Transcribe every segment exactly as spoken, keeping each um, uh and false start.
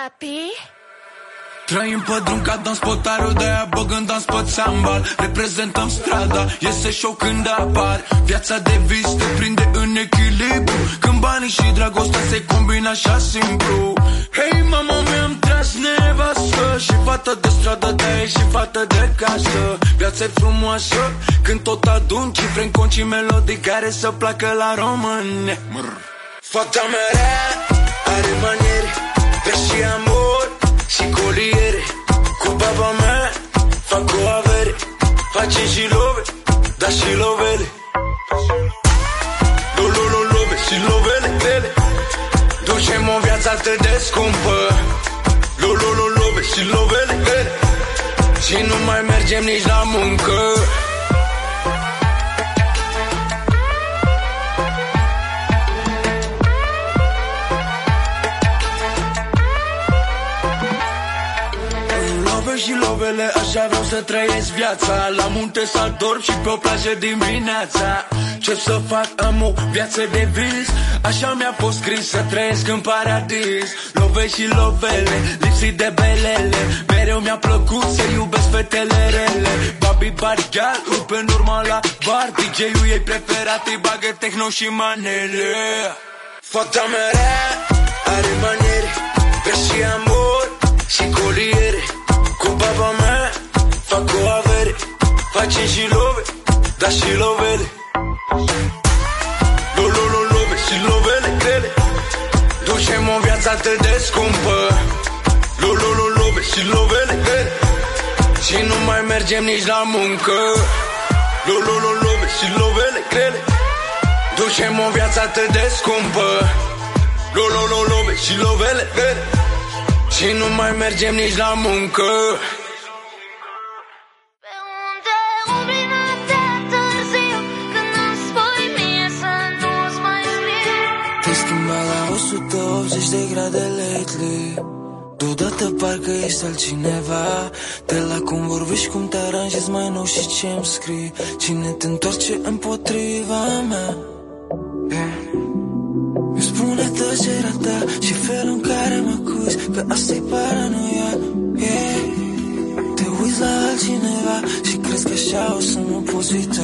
papi. Trăim pe drum ca dans potarul, de-aia băgând dans pe țambal. Reprezentăm strada, iese show când apar. Viața de vis te prinde în echilibru, când banii și dragostea se combină așa simplu. Hei mama, mi-am tras nevastă, și fată de stradă, de și fată de casă. Viața-i frumoasă când tot adun cifre în conci, melodii care să placă la române. Fata mea rea are maniere, vezi și amor și coliere. Cu baba mea fac o avere, face și love, dar și lovele. Lo, lo, lo, love și lovele, grele. Ducem o viață atât de scumpă. Lo, lo, lo, love și lovele, grele. Și nu mai mergem nici la muncă. Și lovele, așa vreau să trăiesc viața. La munte să adorm și pe o plajă dimineața. Ce să fac, am o viață de vis, așa mi-a fost scris să trăiesc în paradis. Love și lovele, lipsit de belele, mereu mi-a plăcut să iubesc fetele rele. Babi Barigal, rupe în urma la bar, D J-ul ei preferat îi bagă techno și manele. Fata mea rea are maniere, vezi și amor și coliere. Cu baba mea fac o avere, face și love, dar și lovele. Lo, lo, lo, love și lovele, grele. Ducem o viață atât de scumpă. Lo, lo, lo, love și lovele, grele. Și nu mai mergem nici la muncă. Lo, lo, lo, love și lovele, grele. Ducem o viață atât de scumpă. Lo, lo, lo, love și lovele, grele. Și nu mai mergem nici la muncă. Pe unde umbli noaptea târziu, când îmi spui mie să nu-ți mai scriu. Te-ai schimbat la o sută optzeci de grade lately. Deodată parcă ești altcineva. De la cum vorbești, cum te aranjezi mai nou și ce-mi scrii. Cine te întoarce împotriva mea, yeah. Îmi spune tăcerea ta și felul în care mă acuzi, că asta-i paranoia, yeah. Te uiți la altcineva și crezi că așa o să nu poți uita.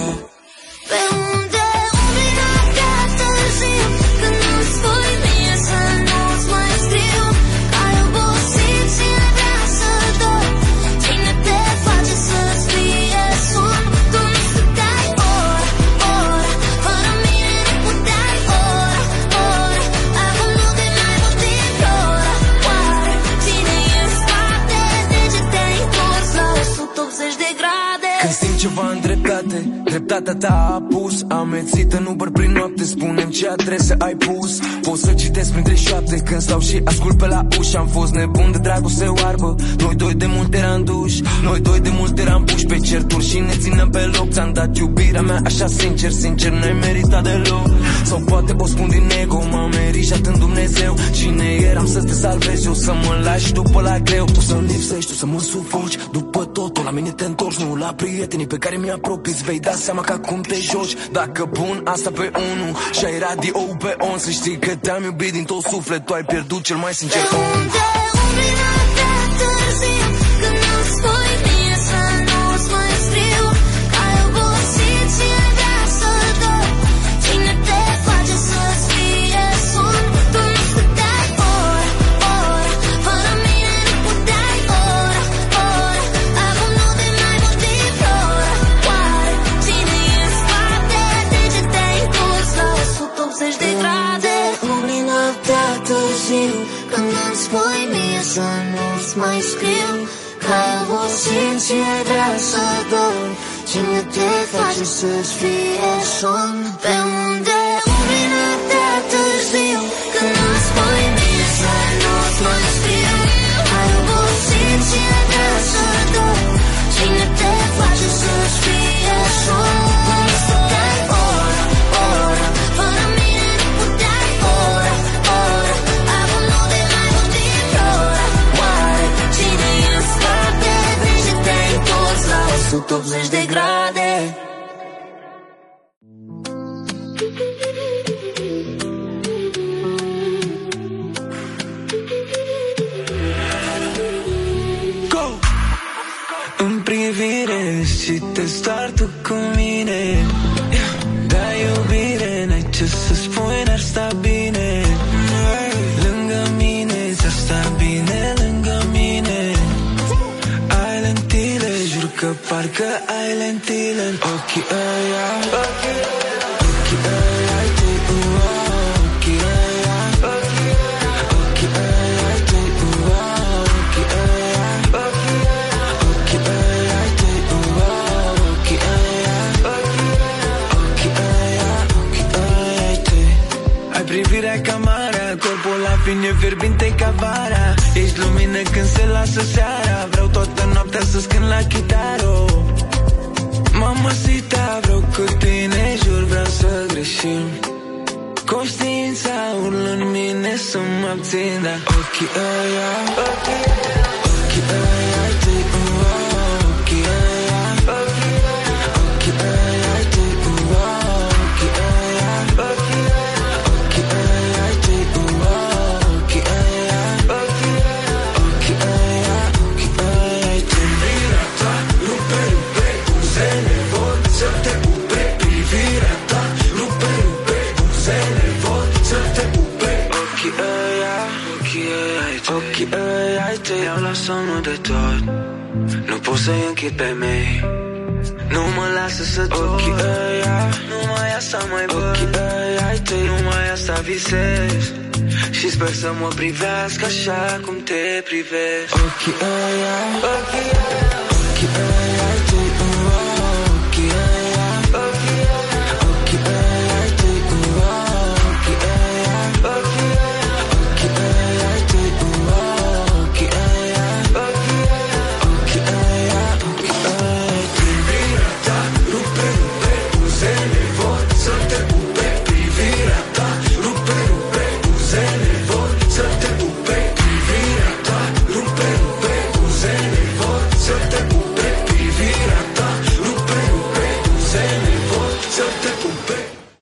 Pe unde umbli noaptea târziu, când îmi spui mie să nu-ți mai scriu. Ai obosit și ai vrea să dor. Cine te face să-ți fie somn? Tu nu stăteai ora, ora, fără mine nu puteai ora, ora. Acum nu te mai vorbim ora. Oare cine e în spate? De ce te-ai întors la o sută optzeci de grade? Când simt ceva în dreptate, dreptatea ta a apus. Amețit în Uber prin noapte, spune-mi ce adrese ai pus. Pot să citesc printre șoapte când stau și ascult pe la ușă. Am fost nebun de dragoste oarbă, noi doi de mult eram duși. Noi doi de mult eram puși pe certuri și ne ținem pe loc. Ți-am dat iubirea mea așa sincer, sincer, n-ai meritat deloc. Sau poate o spun din ego, m-am merijat în Dumnezeu. Cine eram să te salvezi, eu să mă lași după la greu. Tu să-mi lipsești, tu să mă sufoci. După totul la mine te întorci, nu la prietenii pe care mi-apropii. Îți vei da seama că acum te joci. Dacă pun asta pe unu și ai radio-ul pe on, să știi că te-am iubit din tot suflet. Tu ai pierdut cel mai sincer om. Pe unde umbli noaptea târziu, când îmi spui mie să nu-ți mai scriu. Ai obosit și ai vrea să dor. Cine te face să-ți fie somn? Tu nu stăteai ora, ora, fără mine nu puteai ora, ora. Acum nu te mai vorbim ora. Oare cine e în spate? De ce te-ai întors la o sută optzeci de grade? Umbli noaptea târziu, când îmi spui mie să nu-ți mai scriu. Că ai obosit și ai vrea să dormi. Cine te face să-ți fie somn? Pe unde umbli noaptea târziu, când îmi spui mie să nu-ți mai scriu. Ai obosit și ai vrea să dormi. Cine te face să-ți fie somn? Nu stăteai ora, ora, fără mine nu puteai ora, ora. Acum nu te mai vorbim ora. Oare cine e în spate? De ce te-ai întors la o sută optzeci de grade? privire și te star tu cu mine. Da iubire, n-ai ce să spui, n-ar sta bine lângă mine, ți-ar sta bine lângă mine. Ai lentile, jur că parcă ai lentile în ochii ăia. Ochii ăia ai tăi, ochii ăia. Ochii ăia ai tăi, ochii ăia. Ochii ăia ai tăi, ochii ăia. Ochii ăia, ochii ăia ai tăi. Ai privirea ca marea, corpul la fine fierbinte ca vara. Ești lumină când se lasă seara. Vreau toată noaptea să-ți cânt la chitară. Mamacita, vreau cu tine, jur, vreau să greșim. Conștiința urlă în mine să mă abțin, dar ochii ăia, ochii ăia, ochii ăia ai tăi, ochii ăia, ochii ăia ai tăi, ochii ăia, ochii ăia ai tăi, ochii ăia, ochii ăia, ochii ăia ai tăi. Privirea ta rupe, rupe, buzele vor să te pupe. Privirea ta rupe, rupe, buzele vor să te pupe. Ochii ăia, ochii ăia ai tăi, ochii ăia ai tăi iau la somnul de tot. Nu pot să-i închid pe mei, nu mă lasă să dorm. Ochii ăia, numai asta mai văd. Ochii ăia ai tăi, numai asta visez. Și sper să mă privească așa cum te privesc. Ochii ăia, ochii ăia, ochii ăia.